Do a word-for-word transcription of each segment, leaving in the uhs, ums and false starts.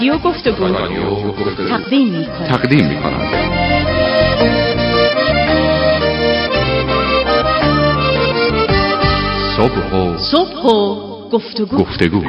رادیو گفتگو تقدیم می‌کند. تقدیم می‌کند. صبح و صبح و گفتگو. گفتگو.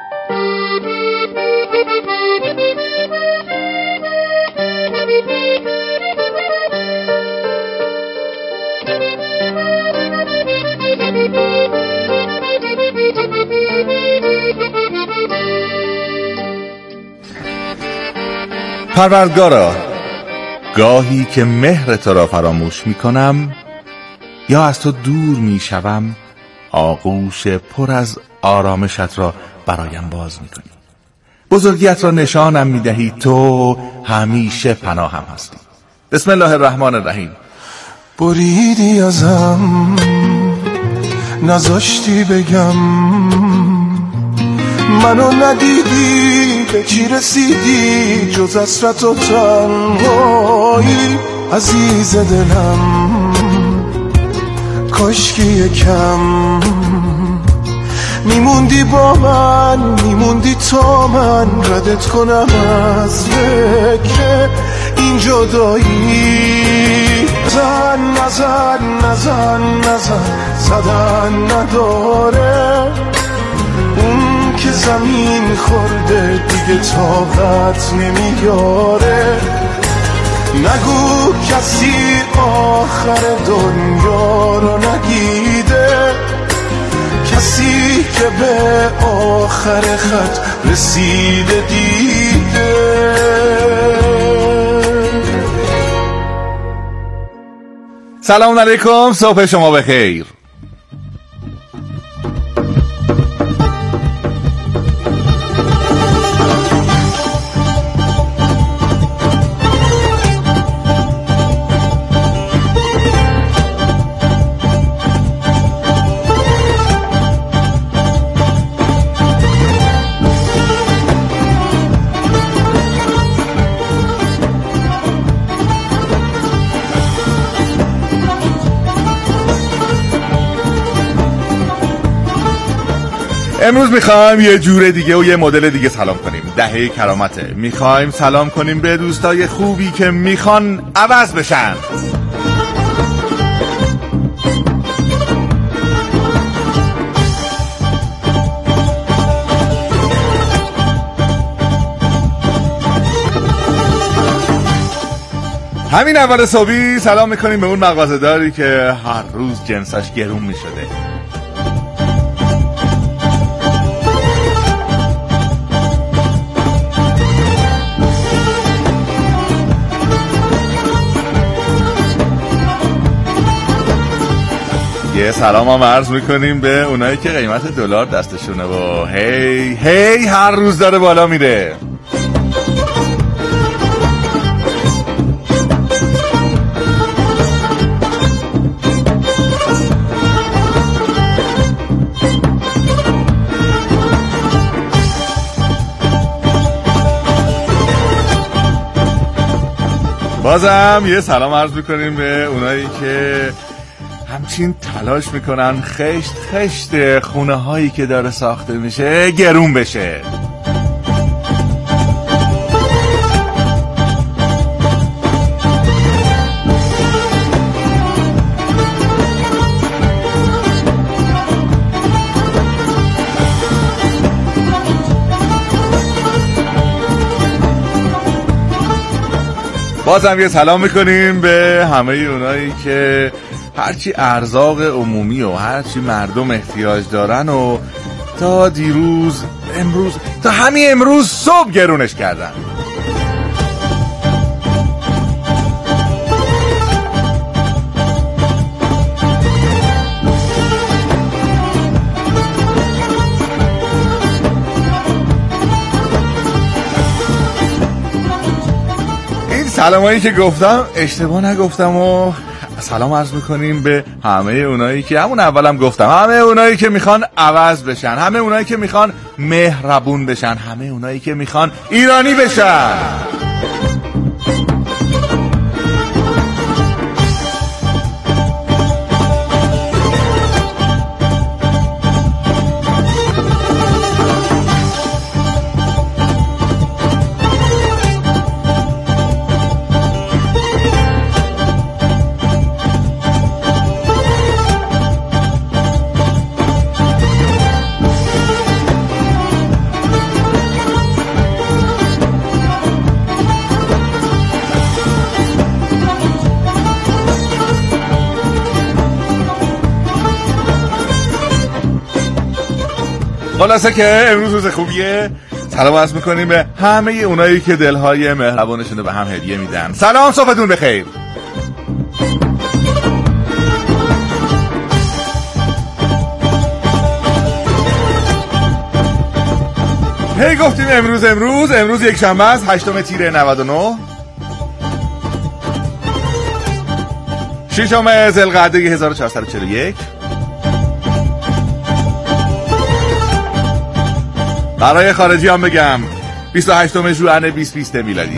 پروردگارا، گاهی که مهر تو را فراموش می کنم یا از تو دور می شوم، آغوش پر از آرامشت را برایم باز می کنی. بزرگیت را نشانم می دهی، تو همیشه پناهم هستی. بسم الله الرحمن الرحیم. بریدی ازم، نذاشتی بگم، منو ندیدی، به چی رسیدی جز حسرت و تنهایی. عزیز دلم، کاشکی یکم میموندی با من، میموندی تا من ردت کنم از فکر این جدایی. زن نزن نزن نزن زدن نداره، اون که زمین خورده دیگه طاقت نمیاره. نگو کسی آخر دنیا رو ندیده، کسی که به آخر خط رسیده دیده. سلام علیکم، صبح شما بخیر. امروز میخوایم یه جور دیگه و یه مدل دیگه سلام کنیم. دهه کرامته. میخوایم سلام کنیم به دوستای خوبی که میخوان عوض بشن. همین اول صبحی سلام میکنیم به اون مغازه‌داری که هر روز جنسش گرون میشده. یه سلام هم عرض میکنیم به اونایی که قیمت دلار دستشونه و هی هی هر روز داره بالا میره. بازم یه سلام عرض میکنیم به اونایی که همچین تلاش میکنن خشت خشت خونه هایی که داره ساخته میشه گرون بشه. بازم یه سلام میکنیم به همه اونایی که هرچی ارزاق عمومی و هرچی مردم احتیاج دارن و تا دیروز امروز تا همین امروز صبح گرونش کردن. این سلامایی که گفتم اشتباه نگفتم و سلام عرض میکنیم به همه اونایی که همون اولم گفتم، همه اونایی که میخوان عوض بشن، همه اونایی که میخوان مهربون بشن، همه اونایی که میخوان ایرانی بشن. خلاصه که امروز روز خوبیه. سلام عرض میکنیم به همه اونایی که دلهای مهربانشون رو به هم هدیه میدن. سلام، صبحتون بخیر. هی گفتیم امروز امروز امروز یک شنبه است، هشتم تیر نود و نه، ششم ذوالقعده هزار و چهارصد و چهل و یک. برای خارجی هم بگم بیست و هشتم ژوئن بیست بیست میلادی.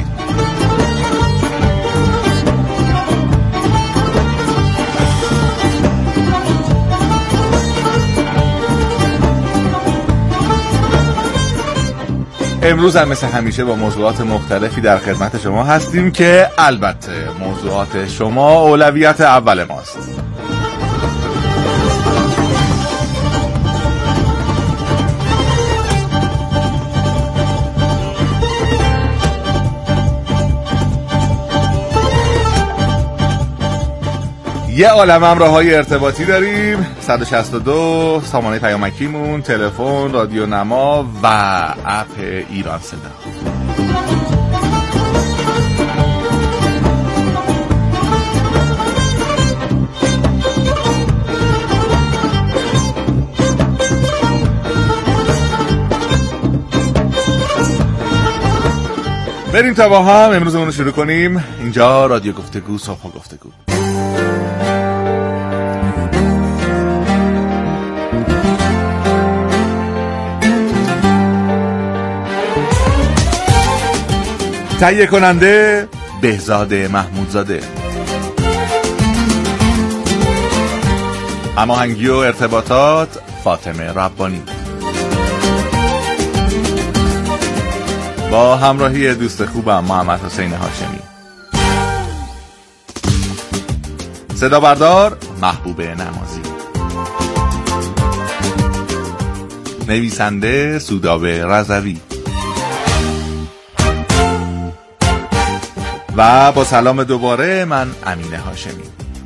امروز هم مثل همیشه با موضوعات مختلفی در خدمت شما هستیم که البته موضوعات شما اولویت اول ماست. یه عالم همراه‌های ارتباطی داریم، صد و شصت و دو سامانه پیامکیمون، تلفن، رادیو نما و اپ ایران صدا. بریم تا با هم امروزمون رو شروع کنیم. اینجا رادیو گفتگو، صبح گفتگو. تهیه کننده بهزاد محمودزاده، هماهنگی و ارتباطات فاطمه ربانی، با همراهی دوست خوبم محمد حسین هاشمی، صدا بردار محبوب نمازی، نویسنده سودابه رضوی و با سلام دوباره من امین هاشمی.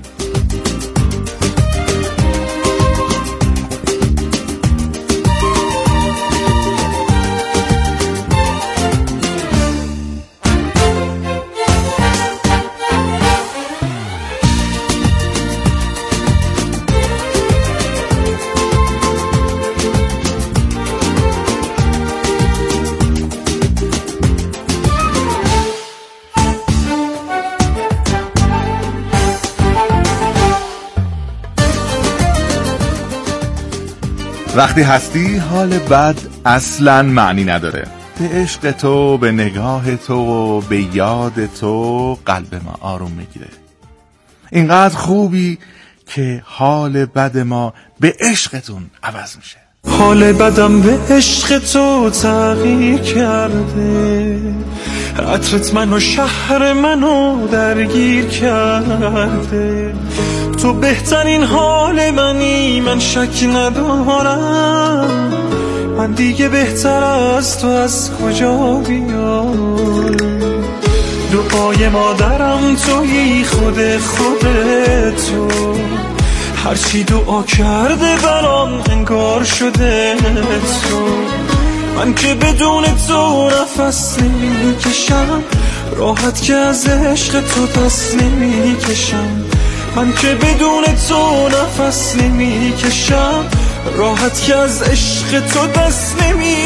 وقتی هستی حال بد اصلاً معنی نداره. به عشق تو، به نگاه تو و به یاد تو قلب ما آروم میگیره. اینقدر خوبی که حال بد ما به عشقتون عوض میشه. حال بدم به عشق تو تغییر کرده، عطرت منو شهر منو درگیر کرده. تو بهترین حال منی، من شک ندارم. من دیگه بهتر از تو از کجا بیارم؟ دعای مادرم تویی، خود خودتو. هرچی دعا کرده برام انگار شده تو. من که بدون تو نفس نمیکشم، راحت که از عشق تو دست نمیکشم. من که بدون تو نفس نمیکشم، راحت که از عشق تو دست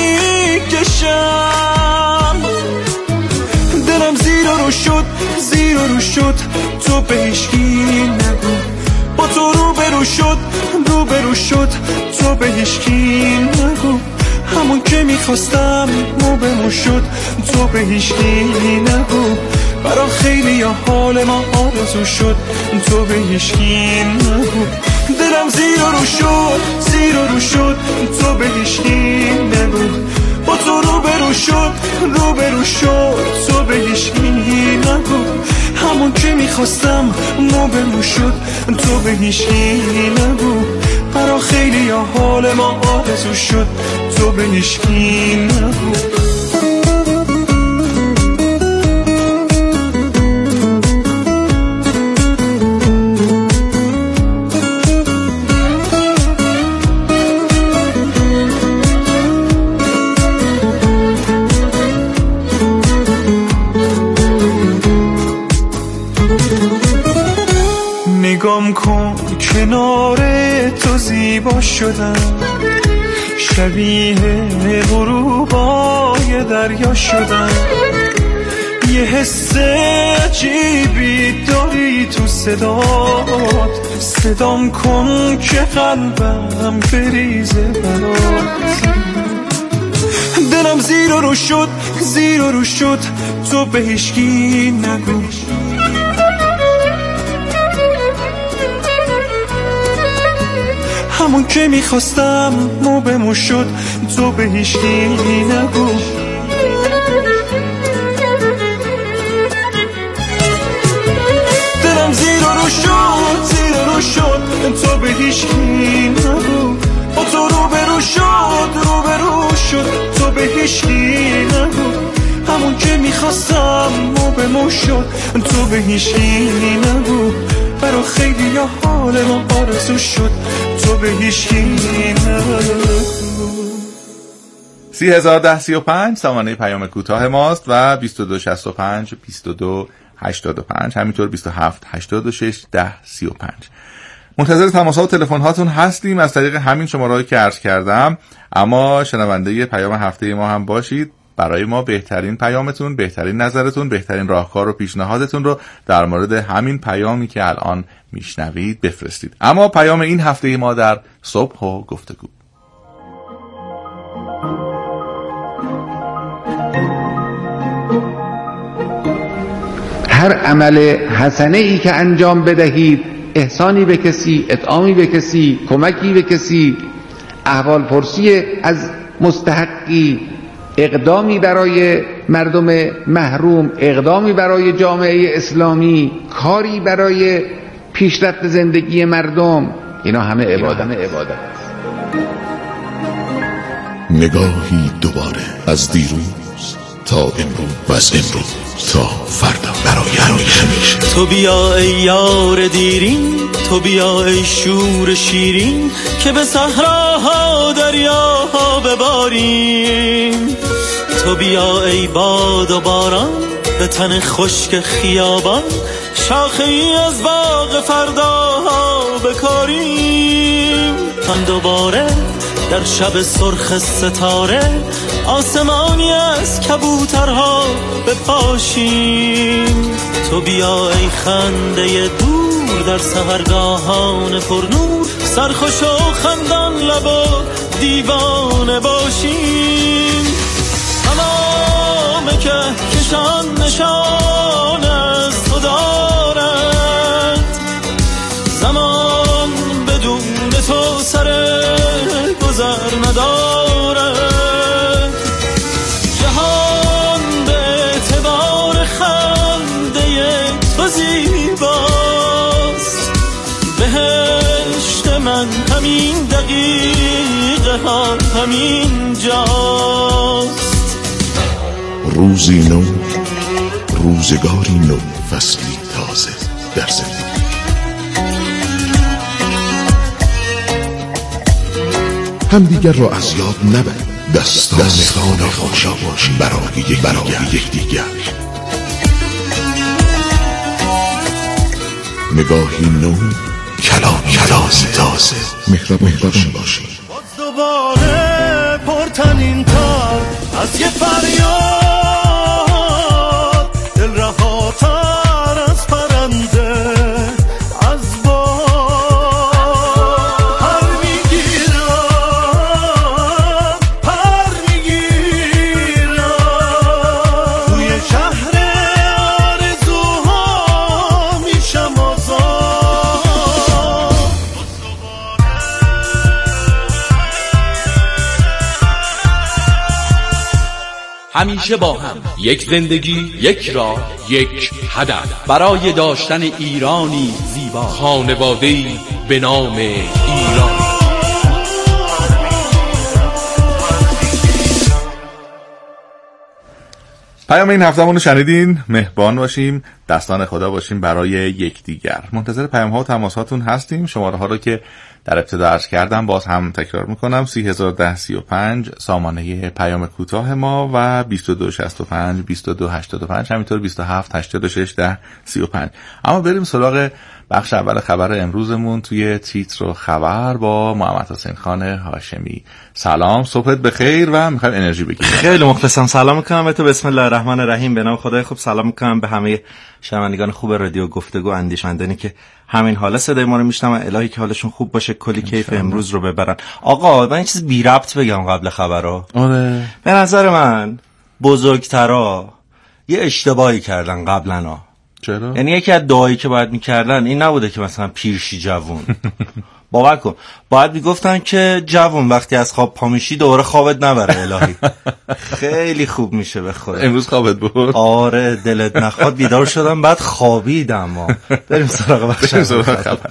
نمیکشم. دلم زیر رو شد، زیر رو شد، تو به هیچکی نگو. با تو رو برو شد، رو برو شد، تو به هیچکی نگو. همون که میخواستم مو به مو شد، تو به هیچکی نگو. برا خیلی یا حال ما آرزو شد، تو به هیچکی نگو. دلم زیر رو شد، زیر رو شد، تو به هیچکی نگو. با تو رو برو شد، رو برو شد، تو به هیچکی نگو. همون که میخواستم مو به مو شد، تو به هیچکی نگو. برا خیلی یا حال ما آرزو شد، تو به هیچکی نگو. شدم، شبیه غروبای دریا شدم. یه حس عجیبی داری تو صدات، صدام کن که قلبم بریزه برات. دلم زیر و رو شد، زیر و رو شد، تو به هیچکی نگو. همون که میخواستم مو به مو شد، تو به هیچکی نگو. دلم زیر و رو شد، زیر و رو شد، تو به هیچکی نگو. با تو رو به رو شد، رو به رو شد، تو به هیچکی نگو. همون که میخواستم مو به مو شد، تو به هیچکی نگو. برا خیلی یا حال ما آرزو شد، تو به هیچکی نگو. سی هزار ده سی و پنج سامانه پیام کوتاه ماست و بیست و دو شصت و پنج بیست و دو هشتاد و پنج، همینطور بیست و هفت هشتاد و شش ده سی و پنج. منتظر تماس ها و تلفن هاتون هستیم از طریق همین شماره‌ای که عرض کردم. اما شنونده پیام هفته ما هم باشید. برای ما بهترین پیامتون، بهترین نظرتون، بهترین راهکار و پیشنهادتون رو در مورد همین پیامی که الان میشنوید بفرستید. اما پیام این هفته ما در صبح و گفتگو. هر عمل حسنه ای که انجام بدهید، احسانی به کسی، اطعامی به کسی، کمکی به کسی، احوال پرسی از مستحقی، اقدامی برای مردم محروم، اقدامی برای جامعه اسلامی، کاری برای پیشرفت زندگی مردم، اینا همه عبادت. همه عبادت. نگاهی دوباره از دیروز تا امروز و از امروز تا فردا برای همیشه. تو بیا ای یار دیرین، تو بیا ای شور شیرین، که به صحراها دریاها بباریم. تو بیا ای باد و باران، به تن خشک خیابان، شاخه ای از باغ فرداها بکاریم. هم دوباره در شب سرخ ستاره، آسمانی از کبوترها بپاشیم. تو بیا ای خنده دور در سحرگاهان پرنور، سرخوش و خندان لب و دیوانه باشیم. تمام که کشان نشان از تو دارد، زمان بدون تو سر گذر ندارد. جهان به اعتبار خنده تو زیباست، بهشت من همین دقیقه ها همین جاست. روزی نو، روزگاری نو، فصلی تازه در زندگی. هم دیگر را از یاد نبر، دستان, دستان خوشا باشی برای یک برای یک دیگر. نگاهی نو، کلامی تازه تازه، مهربان باشی. باز دوباره پرتنین تر از یه فریاد، دل رهاتر از پرنده، از باد پر میگیرم، پر میگیرم توی شهر آرزوها میشم آزاد. همیشه با هم، یک زندگی، یک راه، یک هدف، برای داشتن ایرانی زیبا، خانواده‌ای به نام ایران. پیام این هفتهمون رو شنیدین. مهربان باشیم، دستان خدا باشیم برای یکدیگر. منتظر پیام ها و تماس هاتون هستیم. شماره ها رو که در ابتدا عرض کردم باز هم تکرار میکنم: سی هزار و ده سی و پنج سامانه پیام کوتاه ما و بیست و دو شصت و پنج بیست و دو هشتاد و پنج، همینطور بیست و هفت هشتاد و شش ده سی و پنج. اما بریم سراغ بخش اول خبر امروزمون توی تیتر و خبر با محمد حسین خان هاشمی. سلام، صبحت بخیر و میخوایم انرژی بگیریم. خیلی مخلصم. سلام میکنم به تو. بسم الله الرحمن الرحیم. به نام خدای خوب. سلام میکنم به همه شنوندگان خوب رادیو گفتگو اندیشمندانی که همین حالا صدای ما رو میشنون. الهی که حالشون خوب باشه، کلی کیف امروز رو ببرن. آقا من یه چیز بی ربط بگم قبل خبرها. آره. به نظر من بزرگترا یه اشتباهی کردن قبلا. چرا؟ یعنی یکی از دعایی که باید میکردن این نبوده که مثلا پیرشی جوون باور کن، باید میگفتن که جوون وقتی از خواب پا میشی دوباره خوابت نبره الهی. خیلی خوب میشه به خدا. امروز خوابت برد؟ آره دلت نخواد بیدار شدم بعد خوابیدم. ما بریم سراغ بخش خبر.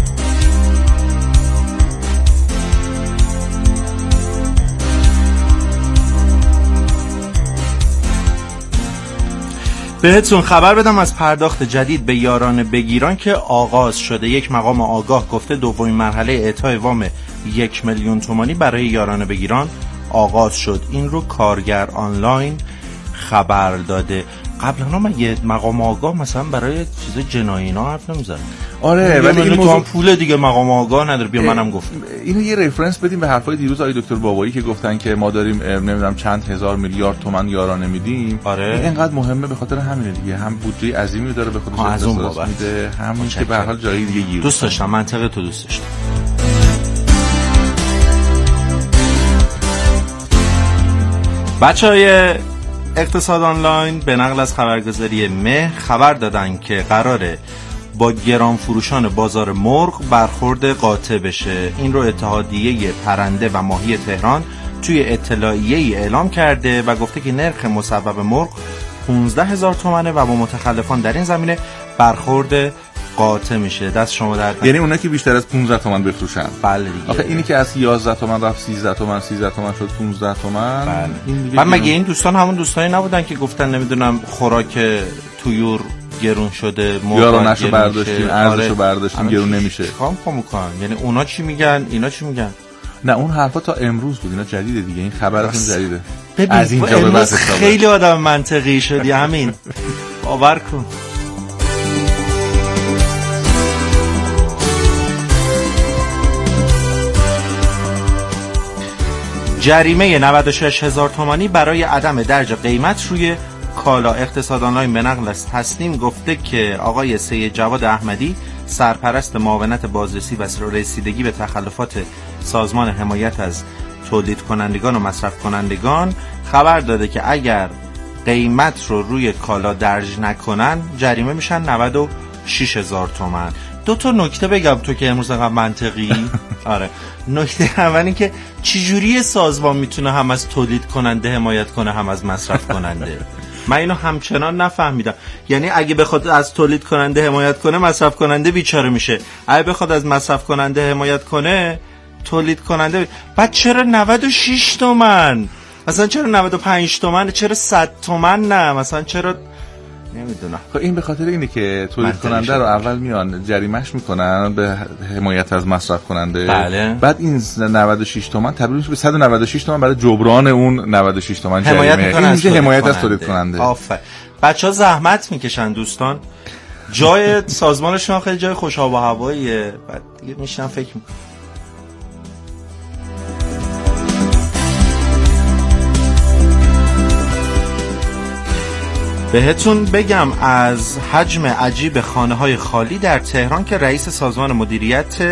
بهتون خبر بدم از پرداخت جدید به یاران بگیران که آغاز شده. یک مقام آگاه گفته دومین مرحله اعطای وام یک میلیون تومانی برای یاران بگیران آغاز شد. این رو کارگر آنلاین خبر داده. قبلا مگه مقام آگاه مثلا برای چیز جنایی اینا حرف نمیزنه؟ آره ولی این موضوع پول دیگه مقام آگاه نداره. بیا منم گفتم اینو یه رفرنس بدیم به حرفای دیروز آقای دکتر بابایی که گفتن که ما داریم نمیدونم چند هزار میلیارد تومان یارانه میدیم. آره این اینقدر مهمه به خاطر همینه دیگه، هم بودجه عظیمی داره به خودش اختصاص میده، همون که به هر حال جایی دیگه گیر. دوست داشتم منطقه تو دوست داشتم. بچهای اقتصاد آنلاین به نقل از خبرگزاری مه خبر دادن که قراره با گران فروشان بازار مرغ برخورد قاطع بشه. این رو اتحادیه پرنده و ماهی تهران توی اطلاعیه‌ای اعلام کرده و گفته که نرخ مصوب مرغ پانزده هزار تومانه و با متخلفان در این زمینه برخورد قاطع میشه. دست شما در یعنی اونا که بیشتر از پانزده تومن بفروشن. بله دیگه. آخه اینی که از یازده تومن رفت سیزده تومن، سیزده تومن شد پانزده تومن. بله. این مگه این دوستان همون دوستانی نبودن که گفتن نمیدونم خوراک تویور گرون شده، یارانشو برداشتیم، ارزشو برداشتیم، گرون نمیشه. کام کام میکنن. یعنی اونا چی میگن اینا چی میگن؟ نه اون حرفا تا امروز بود، اینا جدیده دیگه. این خبرتون جدیده. از اینجا به بعد خیلی آدم منطقی شدی همین. باور کن. جریمه نود و شش هزار تومانی برای عدم درج قیمت روی کالا. اقتصاد آنلاین به نقل از تصنیم گفته که آقای سید جواد احمدی سرپرست معاونت بازرسی و رسیدگی به تخلفات سازمان حمایت از تولید کنندگان و مصرف کنندگان خبر داده که اگر قیمت رو روی کالا درج نکنن جریمه میشن نود و شش هزار تومان. دو تا نکته بگم تو که امروز انقدر منطقی. آره نکته اول این که چجوری سازمان میتونه هم از تولید کننده حمایت کنه هم از مصرف کننده؟ من اینو همچنان نفهمیدم. یعنی اگه بخواد از تولید کننده حمایت کنه مصرف کننده بیچاره میشه، اگه بخواد از مصرف کننده حمایت کنه تولید کننده بی... بعد چرا نود و شش تومن؟ مثلا چرا نود و پنج تومن؟ چرا صد تومن نه؟ مثلا چرا نمیدونم. خب این به خاطر اینه که تولید کننده رو اول میان جریمه‌اش میکنن به حمایت از مصرف کننده. بله. بعد این نود و شش تومن تبدیل میشه به صد و نود و شش تومن برای جبران اون نود و شش تومن جریمه. این میشه حمایت از تولید کننده. آفرین. بچه‌ها زحمت میکشن دوستان. جای سازمانشون خیلی جای خوش آب و هواییه. بعد دیگه میشن فکر میکنن. بهتون بگم از حجم عجیب خانه‌های خالی در تهران که رئیس سازمان مدیریت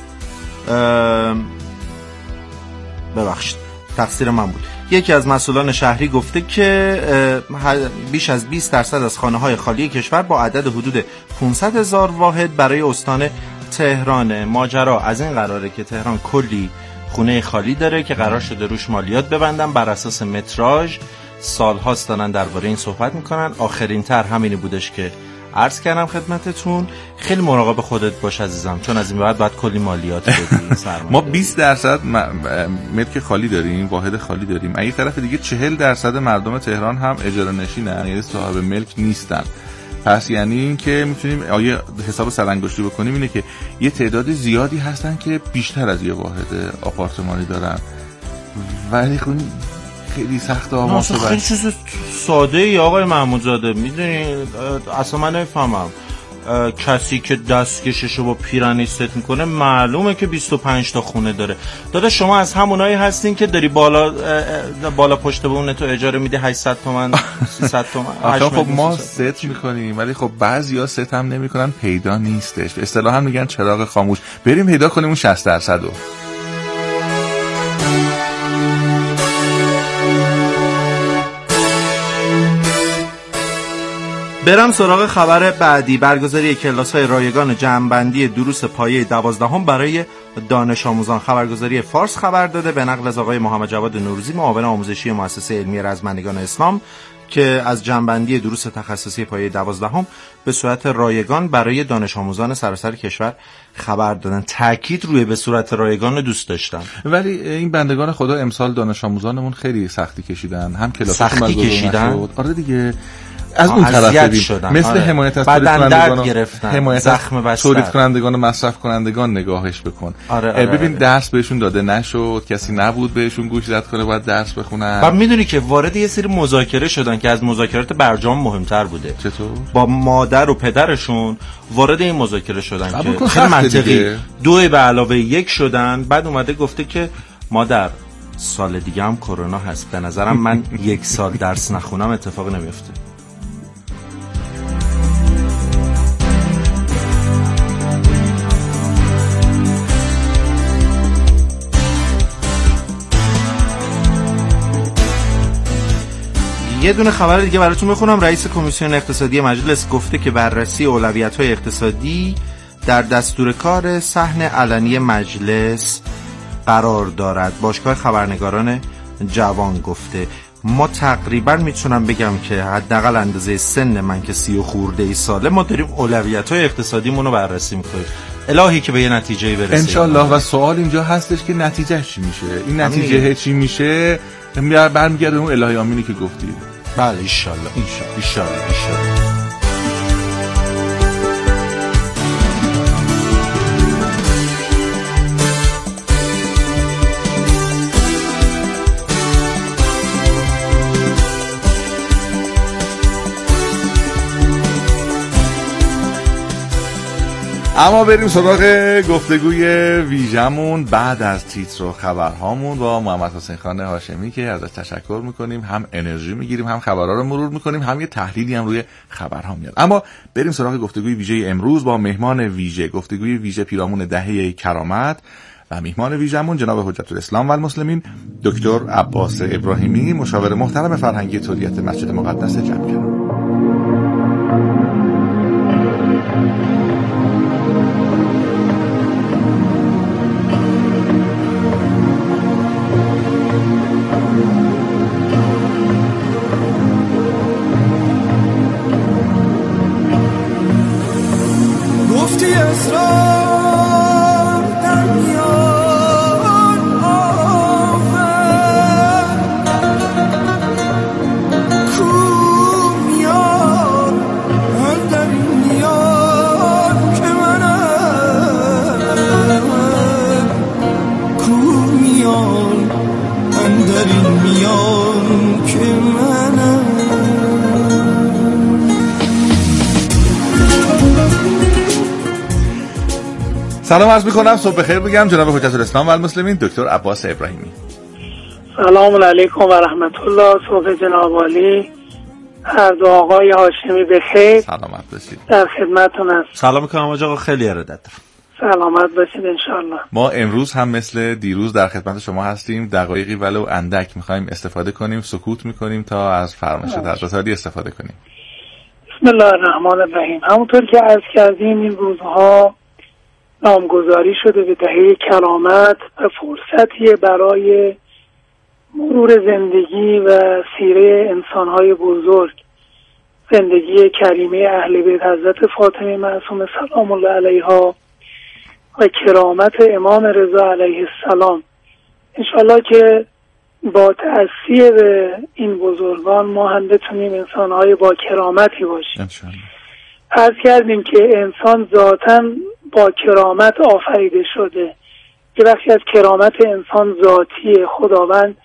ببخشید تقصیر من بود یکی از مسئولان شهری گفته که بیش از بیست درصد از خانه‌های خالی کشور با عدد حدود پانصد هزار واحد برای استان تهران. ماجرا از این قراره که تهران کلی خونه خالی داره که قرار شده روش مالیات ببندن بر اساس متراژ. سال هاست دارن درباره این صحبت میکنن. آخرین تر همینی بودش که عرض کردم خدمتتون. خیلی مراقب خودت باش عزیزم، چون از این بعد باید کلی مالیات بدی. ما بیست درصد ملک خالی داریم، واحد خالی داریم. اگه طرف دیگه چهل درصد مردم تهران هم اجاره نشینن، یعنی صاحب ملک نیستن. پس یعنی این که میتونیم آیه حساب سرانگشتی بکنیم اینه که یه تعداد زیادی هستن که بیشتر از یه واحد آپارتمانی دارن. ولی خب خیلی سخته آقا. خیلی چیز ساده ای آقای محمودزاده، میدونی اصلا من نمیفهمم. کسی که دستکششو با پیرنی ست میکنه معلومه که بیست و پنج تا خونه داره. دادا شما از همونایی هستین که داری بالا بالا پشت به اون تو اجاره میدی هشتصد تومن سیصد تومن؟ آخه خب ما ست میکنیم ولی خب بعضیا ست هم نمیکنن، پیدا نیستش. اصطلاحا میگن چراغ خاموش. بریم پیدا کنیم اون شصت درصد رو. برم سراغ خبر بعدی. برگزاری کلاس‌های رایگان جمع‌بندی دروس پایه دوازدهم برای دانش آموزان. خبرگزاری فارس خبر داده به نقل از آقای محمد جواد نوروزی، معاون آموزشی مؤسسه علمی رزمندگان اسلام، که از جمع‌بندی دروس تخصصی پایه دوازدهم به صورت رایگان برای دانش آموزان سراسر کشور خبر دادن. تاکید روی به صورت رایگان دوست داشتم. ولی این بندگان خدا امسال دانش آموزانمون خیلی سختی کشیدن. هم کلاسشون سختی کشیدن. آره دیگه. از اون طرف شدن. مثل آره. حمایت از تولید کنندگان گرفتن. حمایت زخم از تولید کنندگان و مصرف کنندگان نگاهش بکن. آره آره ببین آره. درس بهشون داده نشد، کسی نبود بهشون گوش زد کنه باید درس بخونن. بعد میدونی که وارد یه سری مذاکره شدن که از مذاکرات برجام مهمتر بوده. چطور؟ با مادر و پدرشون وارد این مذاکره شدن که خیلی منطقی دیگه. دو به علاوه یک شدن. بعد اومده گفته که مادر سال دیگه هم کرونا هست، به نظرم من یک سال درس نخونم اتفاق نمیفته. یه دونه خبر دیگه براتون میخونم. رئیس کمیسیون اقتصادی مجلس گفته که بررسی اولویت‌های اقتصادی در دستور کار صحن علنی مجلس قرار دارد. باشگاه خبرنگاران جوان گفته ما تقریبا میتونم بگم که حداقل اندازه سن من که سی و خورده ای ساله ما داریم اولویت‌های اقتصادیمون رو بررسی میکنیم. الهی که به یه نتیجه‌ای برسیم انشالله. و سوال اینجا هستش که نتیجهش چی میشه؟ این نتیجه چی میشه؟ برمیگرده اون الهی آمینی که گفتی. بله انشالله انشالله انشالله انشالله. اما بریم سراغ گفتگوی ویژمون بعد از تیتر و خبرهامون با محمد حسین خان هاشمی که ازش تشکر میکنیم. هم انرژی میگیریم، هم خبرها رو مرور میکنیم، هم یه تحلیلی هم روی خبرها میاد. اما بریم سراغ گفتگوی ویژه امروز با مهمان ویژه. گفتگوی ویژه پیرامون دهه کرامت و مهمان ویژمون جناب حجت الاسلام و المسلمین دکتر عباس ابراهیمی، مشاور محترم فرهنگی تولیت مسجد مقدس جمکران. سلام عرض میکنم، صبح بخیر بگم جناب حجت الاسلام و المسلمین دکتر عباس ابراهیمی. سلام علیکم و رحمت الله. صبح جناب عالی، هر دو آقای هاشمی بخیر. سلامت باشید. در خدمتتون هستم. سلام میکنم آقا، خیلی ارادت دارم. سلامت باشید انشالله. ما امروز هم مثل دیروز در خدمت شما هستیم. دقایقی ولو اندک میخوایم استفاده کنیم، سکوت میکنیم تا از فرمایشات حضرت عالی استفاده کنیم. بسم الله الرحمن الرحیم. همونطور که عرض کردیم این روزها نامگذاری شده به دهه کرامت و فرصتیه برای مرور زندگی و سیره انسانهای بزرگ، زندگی کریمه اهل بیت حضرت فاطمه معصومه سلام الله علیها و کرامت امام رضا علیه السلام. انشالله که با تأثیر به این بزرگان ما هم بتونیم انسانهای با کرامتی باشیم. انشالله. عرض کردیم که انسان ذاتاً با کرامت آفریده شده. یه بخشی از کرامت انسان ذاتی، خداوند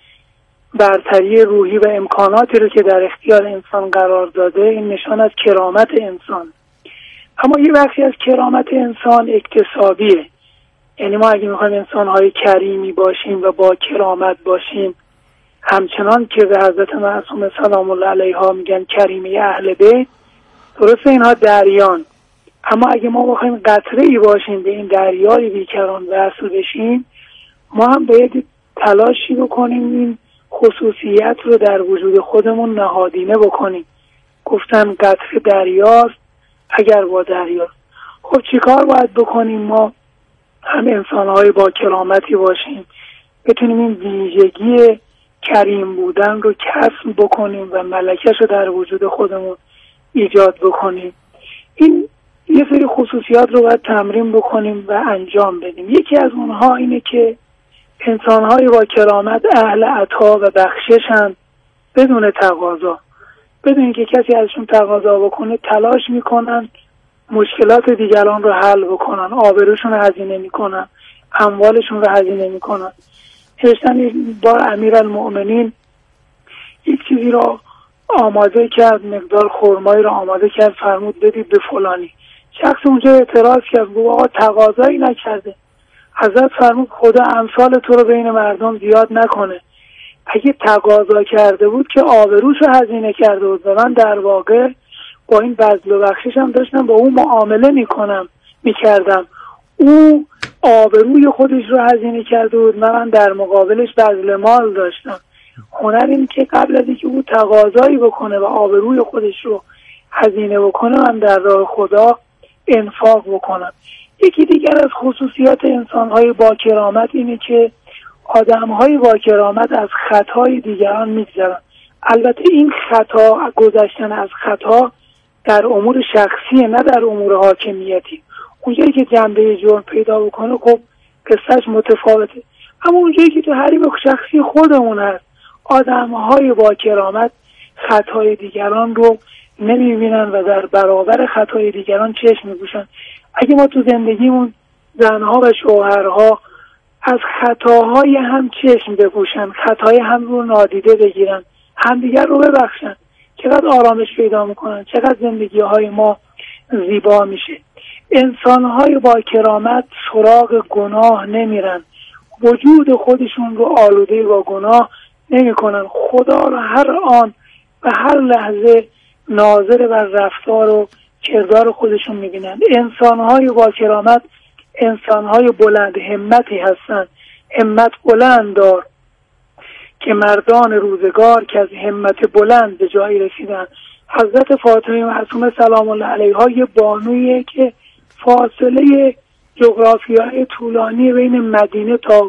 برتری روحی و امکاناتی رو که در اختیار انسان قرار داده، این نشان از کرامت انسان. اما یه بخشی از کرامت انسان اکتسابیه. یعنی ما اگه میخوایم انسان‌های کریمی باشیم و با کرامت باشیم، همچنان که به حضرت معصومه سلام الله علیها میگن کریمی اهل بیت، درسته اینها دریان، اما اگه ما بخوایم قطره ای باشیم به این دریای بیکران وصل بشیم، ما هم باید تلاشی بکنیم این خصوصیت رو در وجود خودمون نهادینه بکنیم. گفتن قطره دریاست اگر با دریاست. خب چیکار باید بکنیم ما هم انسان‌های با کرامتی باشیم، بتونیم این ویژگی کریم بودن رو کسب بکنیم و ملکش رو در وجود خودمون ایجاد بکنیم. این یه سری خصوصیات رو باید تمرین بکنیم و انجام بدیم. یکی از اونها اینه که انسان‌های با کرامت اهل عطا و بخششن بدون تقاضا، بدون اینکه کسی ازشون تقاضا بکنه تلاش میکنن مشکلات دیگران رو حل بکنن، آبروشون رو هزینه میکنن، اموالشون رو هزینه میکنن. هشتن بار امیرالمؤمنین یک چیزی رو آماده کرد، مقدار خرمایی رو آماده کرد، فرمود بدید به فلانی. شخص اونجا اعتراض کرد، گفت آقا تقاضایی نکرده. حضرت فرمود خدا امثال تو رو بین مردم زیاد نکنه، اگه تقاضا کرده بود که آبروش رو هزینه کرده بود و من در واقع با این بذل و بخششم داشتم با اون معامله میکنم میکردم، او آبروی خودش رو هزینه کرده بود، من در مقابلش بذل مال داشتم. هنر این که قبل از اینکه او تقاضایی بکنه و آبروی خودش رو هزینه بکنه، من در راه خدا انفاق بکنم. یکی دیگر از خصوصیات انسان‌های با کرامت اینه که آدم‌های با کرامت از خطای دیگران می‌گذرن. البته این خطا، گذشتن از خطا در امور شخصیه، نه در امور حاکمیتی. اونجایی که جنبه جرم پیدا بکنه خب قصهش متفاوته، اما اونجایی که تو حریم شخصی خودمون هست، آدم‌های با کرامت خطای دیگران رو نمی‌بینن و در برابر خطای دیگران چشم می‌پوشن. اگه ما تو زندگیمون زنها و شوهرها از خطاهای هم چشم بپوشن، خطای هم رو نادیده بگیرن، همدیگر رو ببخشن، چقدر آرامش پیدا میکنن، چقدر زندگی‌های ما زیبا میشه. انسان‌های با کرامت سراغ گناه نمیرن، وجود خودشون رو آلوده با گناه نمیکنن، خدا رو هر آن و هر لحظه ناظر بر رفتار و کردار خودشون میبینن. انسان‌های با کرامت انسان‌های بلند همتی هستند. همت بلند دار که مردان روزگار که از همت بلند به جایی رسیدن. حضرت فاطمه معصومه سلام الله علیها یه بانویه که فاصله جغرافیایی طولانی بین مدینه تا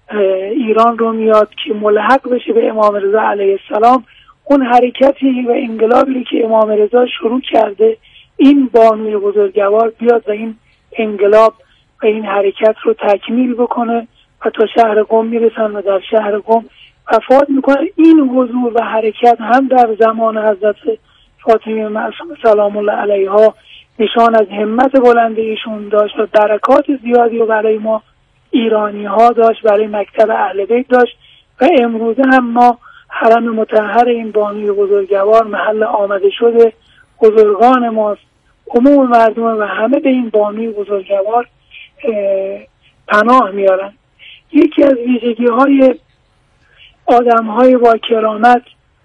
ایران رو میاد که ملحق بشه به امام رضا علیه السلام. اون حرکتی و انقلابی که امام رضا شروع کرده، این بانوی بزرگوار بیاد و این انقلاب و این حرکت رو تکمیل بکنه و تا شهر قم میرسن و در شهر قم وفات میکنه. این حضور و حرکت هم در زمان حضرت فاطمه معصومه سلام الله علیها نشان از همت بلند ایشون داشت و برکات زیادی رو برای ما ایرانی ها داشت، برای مکتب اهل بیت داشت و امروزه هم ما حرم مطهر این بانوی بزرگوار محل آمده شده بزرگان ماست. عموم مردم و همه به این بانوی بزرگوار پناه میارن. یکی از ویژگی های آدم های با کرامت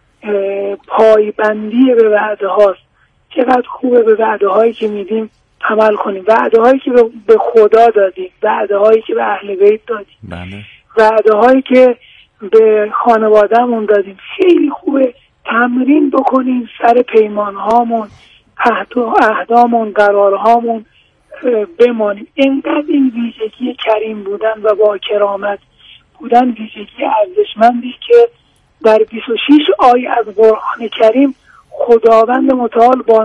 پایبندی به وعده هاست. چقدر خوبه به وعده هایی که میدیم عمل کنیم، وعده هایی که به خدا دادیم، وعده هایی که به اهل بیت دادیم، وعده هایی که به خانوادهمون دادیم. خیلی خوبه تمرین بکنیم سر پیمان هامون، عهدامون، قرارهامون بمانیم. اینقدر این ویژگی کریم بودن و با کرامت بودن ویژگی ارزشمندی که در بیست و شش آیه از قرآن کریم خداوند متعال با